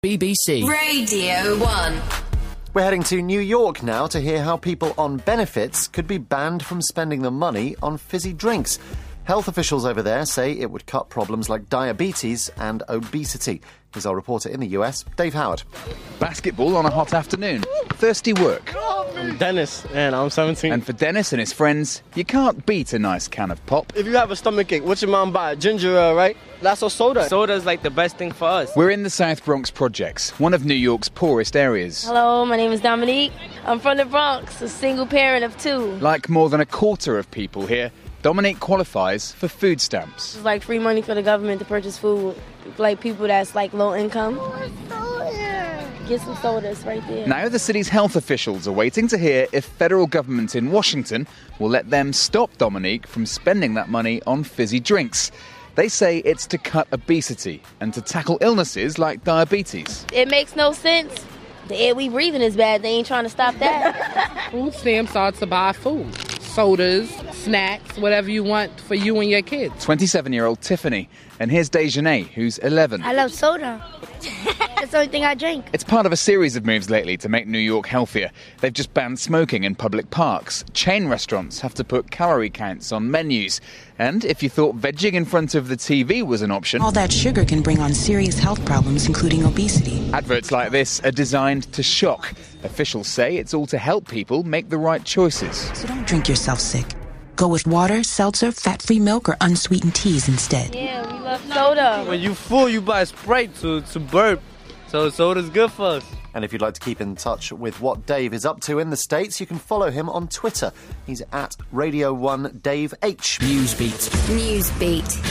BBC Radio 1. We're heading to New York now to hear how people on benefits could be banned from spending the money on fizzy drinks. Health officials over there say it would cut problems like diabetes and obesity. Here's our reporter in the US, Dave Howard. Basketball on a hot afternoon. Thirsty work. I'm Dennis, and I'm 17. And for Dennis and his friends, you can't beat a nice can of pop. If you have a stomachache, what's your mom buy? Ginger ale, right? That's a soda. Soda's like the best thing for us. We're in the South Bronx Projects, one of New York's poorest areas. Hello, my name is Dominique. I'm from the Bronx, a single parent of 2. Like more than a quarter of people here, Dominique qualifies for food stamps. It's like free money for the government to purchase food. Like people that's like low income. Get some sodas right there. Now the city's health officials are waiting to hear if federal government in Washington will let them stop Dominique from spending that money on fizzy drinks. They say it's to cut obesity and to tackle illnesses like diabetes. It makes no sense. The air we breathing is bad. They ain't trying to stop that. Food stamps are to buy food. Sodas, snacks, whatever you want for you and your kids. 27-year-old Tiffany. And here's Dejanay, who's 11. I love soda. That's the only thing I drink. It's part of a series of moves lately to make New York healthier. They've just banned smoking in public parks. Chain restaurants have to put calorie counts on menus. And if you thought vegging in front of the TV was an option... all that sugar can bring on serious health problems, including obesity. Adverts like this are designed to shock. Officials say it's all to help people make the right choices. So don't drink yourself sick. Go with water, seltzer, fat-free milk, or unsweetened teas instead. Yeah, we love soda. When you full, you buy Sprite to burp. So soda's good for us. And if you'd like to keep in touch with what Dave is up to in the States, you can follow him on Twitter. He's at Radio 1 Dave H. Newsbeat. Newsbeat.